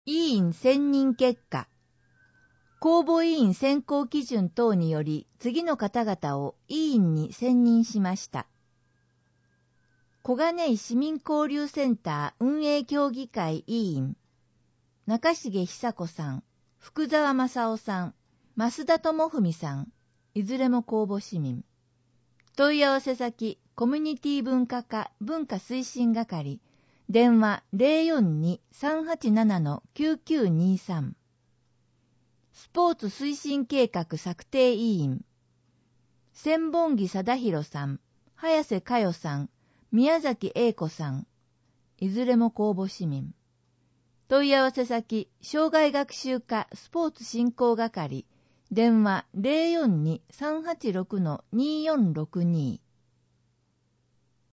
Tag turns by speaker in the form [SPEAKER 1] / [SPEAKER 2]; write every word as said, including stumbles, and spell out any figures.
[SPEAKER 1] 委員選任結果。公募委員選考基準等により次の方々を委員に選任しました。小金井市民交流センター運営協議会委員、中重久子さん、福沢正夫さん、増田智文さん、いずれも公募市民。問い合わせ先、コミュニティ文化課文化推進係、電話 ゼロよんに さんはちなな きゅうきゅうにさん。スポーツ推進計画策定委員、千本木貞弘さん、早瀬佳代さん、宮崎英子さん、いずれも公募市民。問い合わせ先、障害学習課スポーツ振興係、電話 ゼロよんに さんはちろく にーよんろくに。